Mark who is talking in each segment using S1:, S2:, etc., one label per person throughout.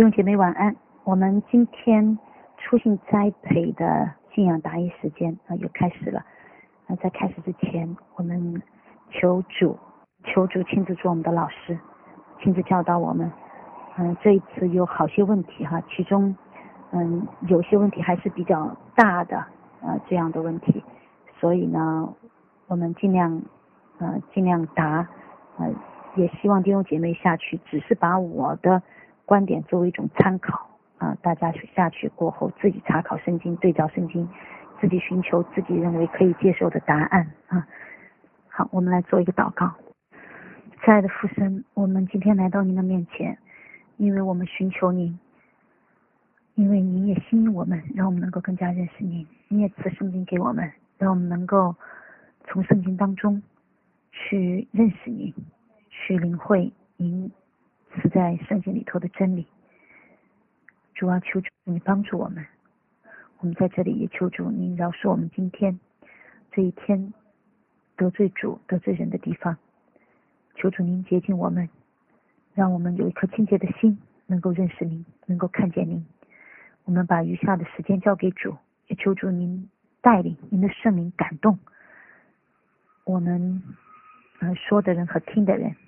S1: 弟兄姐妹晚安。我们今天初信栽培的信仰答疑时间又开始了。在开始之前，我们求主亲自做我们的老师，亲自教导我们。这一次有好些问题其中有些问题还是比较大的这样的问题，所以呢我们尽量答，也希望弟兄姐妹下去只是把我的观点作为一种参考大家下去过后自己查考圣经，对照圣经，自己寻求自己认为可以接受的答案好，我们来做一个祷告。亲爱的父神，我们今天来到您的面前，因为我们寻求您，因为您也吸引我们，让我们能够更加认识您。您也赐圣经给我们，让我们能够从圣经当中去认识您，去领会您赐在圣经里头的真理。主啊，求主你帮助我们。我们在这里也求主您饶恕我们今天这一天得罪主得罪人的地方，求主您洁净我们，让我们有一颗清洁的心，能够认识您，能够看见您。我们把余下的时间交给主，也求主您带领，您的圣灵感动我们说的人和听的人。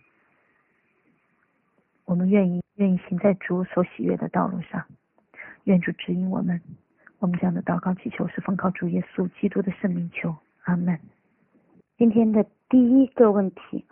S1: 我们愿意行在主所喜悦的道路上。愿主指引我们。我们这样的祷告祈求是奉靠主耶稣基督的圣名求，阿们。今天的第一个问题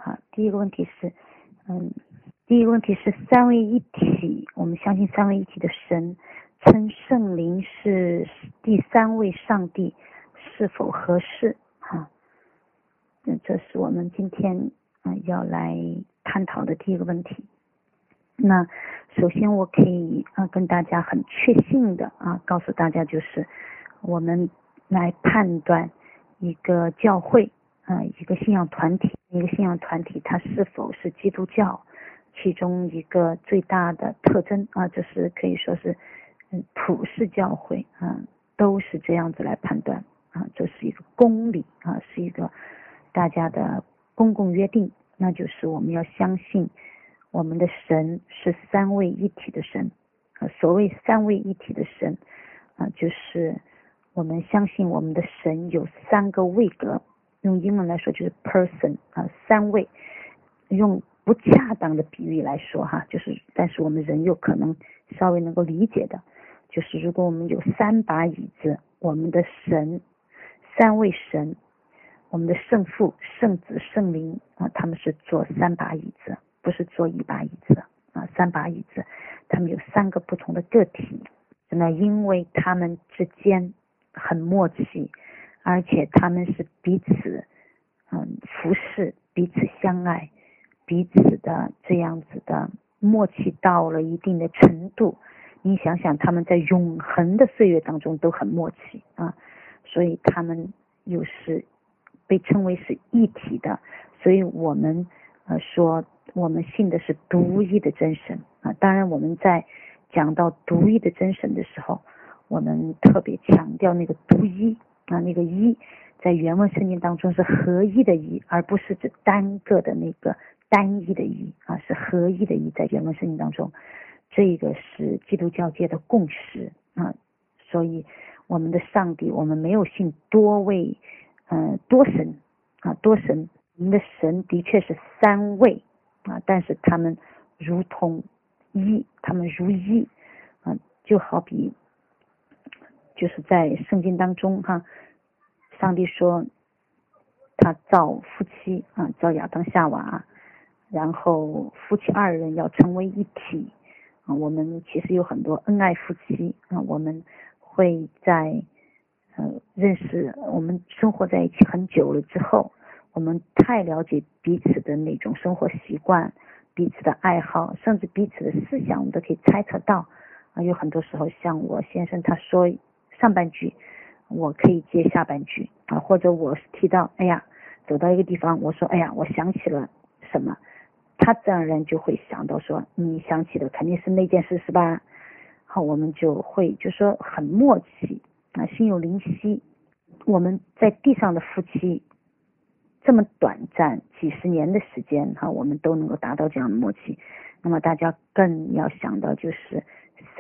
S1: 是三位一体。我们相信三位一体的神称圣灵是第三位上帝，是否合适这是我们今天要来探讨的第一个问题。那首先我可以跟大家很确信的告诉大家，就是我们来判断一个教会一个信仰团体它是否是基督教，其中一个最大的特征就是可以说是普世教会都是这样子来判断这是一个公理是一个大家的公共约定，那就是我们要相信我们的神是三位一体的神所谓三位一体的神就是我们相信我们的神有三个位格，用英文来说就是 person 三位，用不恰当的比喻来说就是但是我们人有可能稍微能够理解的，就是如果我们有三把椅子，我们的神三位神，我们的圣父圣子圣灵他们是坐三把椅子，不是坐一把椅子三把椅子，他们有三个不同的个体。那因为他们之间很默契，而且他们是彼此服侍，彼此相爱，彼此的这样子的默契到了一定的程度，你想想他们在永恒的岁月当中都很默契所以他们又是被称为是一体的。所以我们说我们信的是独一的真神当然我们在讲到独一的真神的时候，我们特别强调那个独一那个一在原文圣经当中是合一的一，而不是指单个的那个单一的一是合一的一，在原文圣经当中这个是基督教界的共识所以我们的上帝，我们没有信多位多神多神，我们的神的确是三位但是他们如同一，他们如一就好比就是在圣经当中上帝说他造夫妻造亚当夏娃，然后夫妻二人要成为一体我们其实有很多恩爱夫妻我们会在认识，我们生活在一起很久了之后，我们太了解彼此的那种生活习惯，彼此的爱好，甚至彼此的思想我们都可以猜测到有很多时候像我先生他说上半句我可以接下半句或者我提到走到一个地方，我说我想起了什么，他自然而然就会想到说你想起的肯定是那件事是吧。好，我们就会就说很默契心有灵犀。我们在地上的夫妻这么短暂几十年的时间我们都能够达到这样的默契，那么大家更要想到就是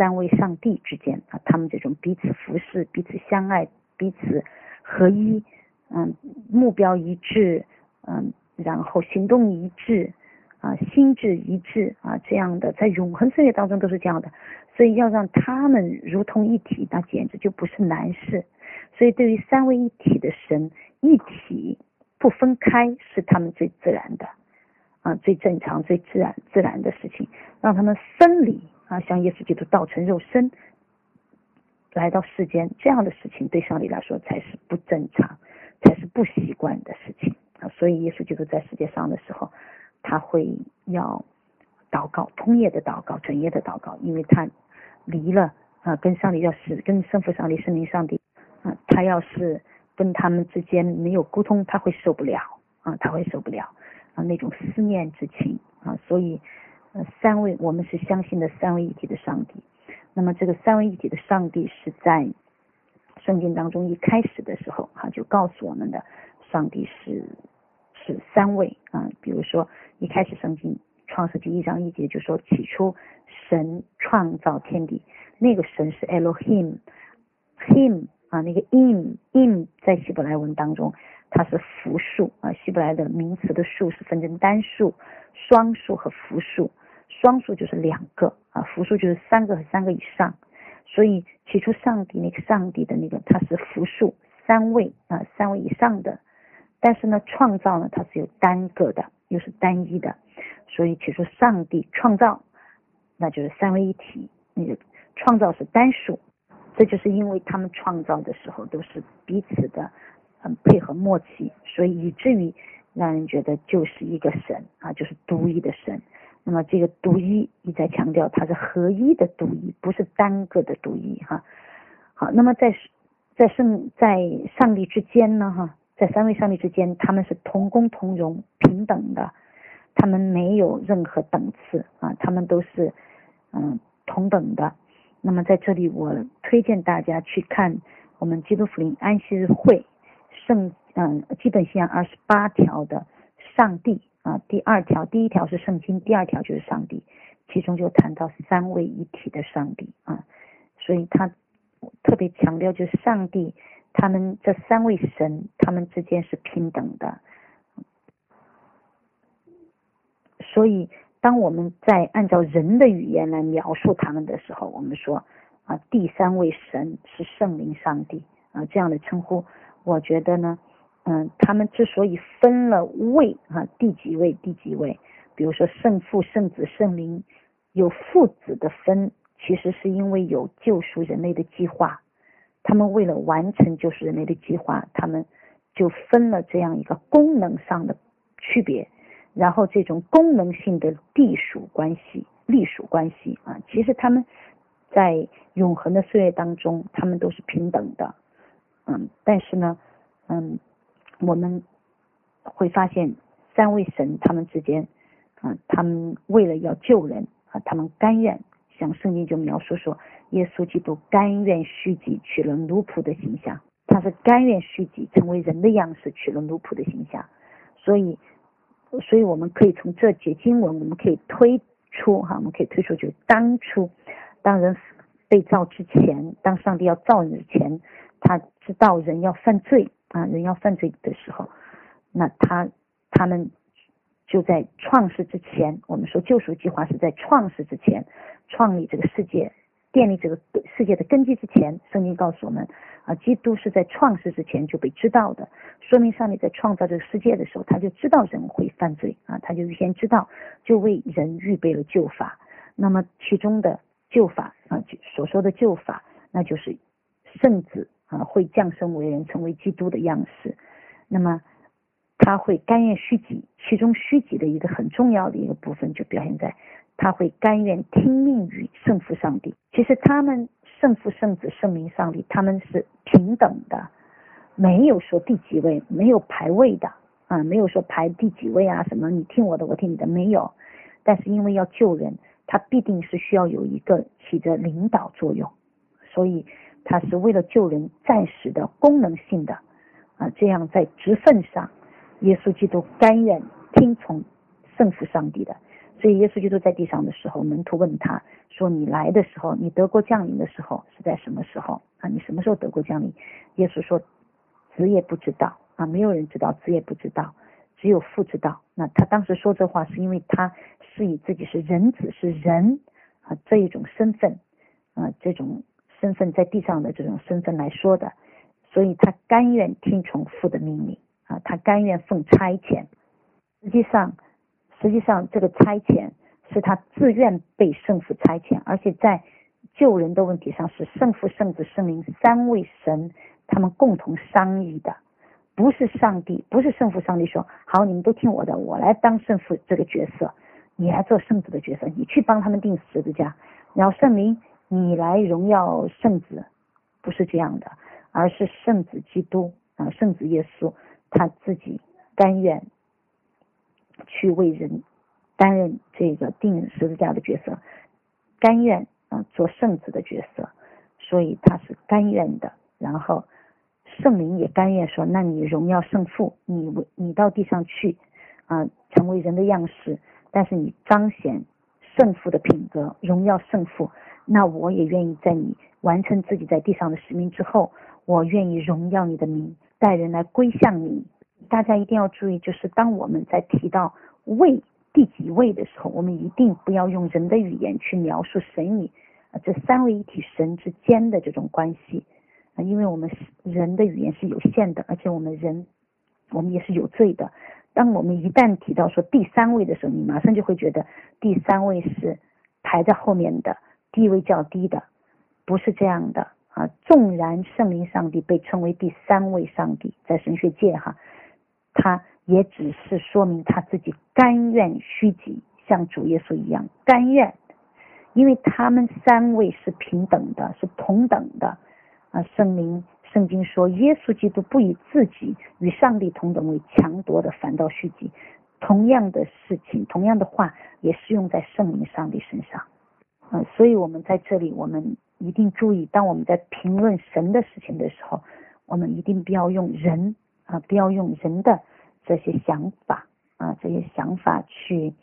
S1: 三位上帝之间啊，他们这种彼此服侍、彼此相爱、彼此合一，目标一致，然后行动一致啊，心智一致啊，这样的在永恒岁月当中都是这样的，所以要让他们如同一体，那简直就不是难事。所以对于三位一体的神，一体不分开是他们最自然的啊，最正常、最自然的事情。让他们分离啊，像耶稣基督道成肉身来到世间，这样的事情对上帝来说才是不正常，才是不习惯的事情啊。所以耶稣基督在世界上的时候，他会要祷告，通夜的祷告，整夜的祷告，因为他离了跟上帝跟圣父上帝、圣灵上帝他要是跟他们之间没有沟通，他会受不了他会受不了那种思念之情所以我们是相信的三位一体的上帝。那么这个三位一体的上帝是在圣经当中一开始的时候就告诉我们的，上帝是三位比如说一开始圣经创世纪1章1节就说，起初神创造天地，那个神是 Elohim him 那个 im 在希伯来文当中它是复数希伯来的名词的数是分成单数、双数和复数。双数就是2个复数就是3个和3个以上。所以起初上帝那个上帝的那个它是复数3位3位以上的。但是呢创造呢它是有单个的，又是单一的。所以起初上帝创造，那就是三位一体，那个创造是单数。这就是因为他们创造的时候都是彼此的配合默契，所以以至于让人觉得就是一个神就是独一的神。那么这个独一一再强调它是合一的独一，不是单个的独一好，那么在上帝之间呢在三位上帝之间，他们是同工同荣平等的，他们没有任何等次他们都是同等的。那么在这里我推荐大家去看我们基督福音安息日会基本信仰28条的上帝第一条是圣经，第2条就是上帝，其中就谈到三位一体的上帝所以他特别强调就是上帝他们这三位神他们之间是平等的。所以当我们在按照人的语言来描述他们的时候，我们说第三位神是圣灵上帝这样的称呼，我觉得呢他们之所以分了位第几位，比如说圣父、圣子、圣灵有父子的分，其实是因为有救赎人类的计划，他们为了完成救赎人类的计划，他们就分了这样一个功能上的区别，然后这种功能性的隶属关系其实他们在永恒的岁月当中他们都是平等的但是呢我们会发现三位神他们之间他们为了要救人他们甘愿，像圣经就描述说耶稣基督甘愿虚己，取了奴仆的形象，他是甘愿虚己成为人的样式，取了奴仆的形象。所以我们可以从这节经文我们可以推出就是当人被造之前，当上帝要造人之前，他知道人要犯罪的时候，那他们就在创世之前，我们说救赎计划是在创世之前创立这个世界，建立这个世界的根基之前，圣经告诉我们基督是在创世之前就被知道的，说明上帝在创造这个世界的时候他就知道人会犯罪他就预先知道，就为人预备了救法。那么其中的救法所说的救法，那就是圣子会降生为人，成为基督的样式。那么他会甘愿虚己，其中虚己的一个很重要的一个部分就表现在他会甘愿听命于圣父上帝。其实他们圣父、圣子、圣灵上帝他们是平等的，没有说第几位，没有排位的没有说排第几位什么你听我的我听你的，没有。但是因为要救人，他必定是需要有一个起着领导作用，所以他是为了救人暂时的功能性的这样在职分上耶稣基督甘愿听从圣父上帝的。 所以耶稣基督在地上的时候，门徒问他说，你来的时候，你得国降临的时候是在什么时候啊？你什么时候得国降临？耶稣说，子也不知道啊，没有人知道，子也不知道，只有父知道。那他当时说这话是因为他是以自己是人子，是人啊这一种身份啊，这种身份在地上的这种身份来说的，所以他甘愿听从父的命令啊，他甘愿奉差遣。实际上这个差遣是他自愿被圣父差遣，而且在救人的问题上是圣父、圣子、圣灵三位神他们共同商议的，不是上帝，不是圣父上帝说好你们都听我的，我来当圣父这个角色，你来做圣子的角色，你去帮他们钉十字架，然后圣灵你来荣耀圣子，不是这样的，而是圣子基督啊，圣子耶稣他自己甘愿去为人担任这个钉十字架的角色，甘愿做圣子的角色，所以他是甘愿的。然后圣灵也甘愿说，那你荣耀圣父，你到地上去成为人的样式，但是你彰显圣父的品格，荣耀圣父，那我也愿意在你完成自己在地上的使命之后，我愿意荣耀你的名，带人来归向你。大家一定要注意，就是当我们在提到位第几位的时候，我们一定不要用人的语言去描述神与这三位一体神之间的这种关系因为我们人的语言是有限的，而且我们也是有罪的。当我们一旦提到说第三位的时候，你马上就会觉得第三位是排在后面的，地位较低的，不是这样的纵然圣灵上帝被称为第三位上帝，在神学界他也只是说明他自己甘愿虚己，像主耶稣一样甘愿，因为他们三位是平等的，是同等的圣经说耶稣基督不以自己与上帝同等为强夺的，反倒虚己。同样的事情，同样的话也适用在圣灵上帝身上所以我们在这里我们一定注意，当我们在评论神的事情的时候，我们一定不要用人不要用人的这些想法去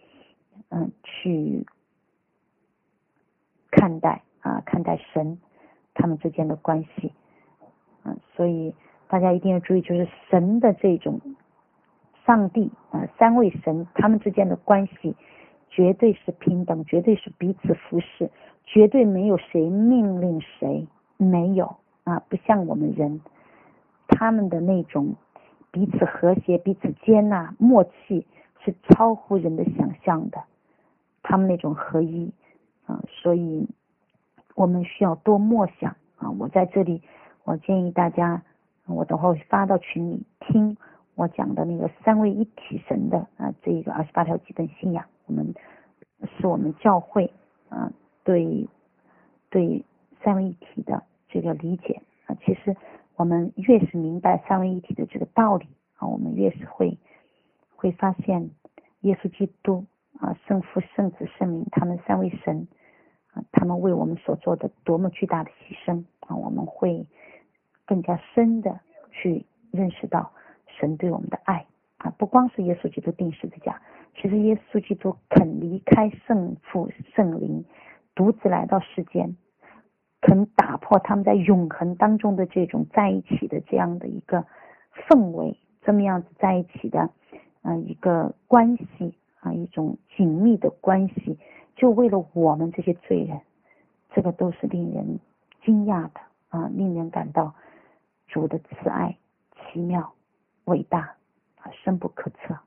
S1: 看待神他们之间的关系所以大家一定要注意，就是神的这种上帝三位神他们之间的关系绝对是平等，绝对是彼此服侍，绝对没有谁命令谁，没有不像我们人，他们的那种彼此和谐、彼此接纳、默契是超乎人的想象的，他们那种合一所以我们需要多默想我在这里我建议大家，我等会发到群里听我讲的那个三位一体神的这个28条基本信仰，是我们教会对三位一体的这个理解其实我们越是明白三位一体的这个道理我们越是会发现耶稣基督圣父、圣子、圣灵他们三位神他们为我们所做的多么巨大的牺牲我们会更加深的去认识到神对我们的爱不光是耶稣基督钉十字架，其实耶稣基督肯离开圣父、圣灵，独自来到世间，肯打破他们在永恒当中的这种在一起的这样的一个氛围，这么样子在一起的一个关系一种紧密的关系，就为了我们这些罪人，这个都是令人惊讶的令人感到主的慈爱奇妙伟大深不可测。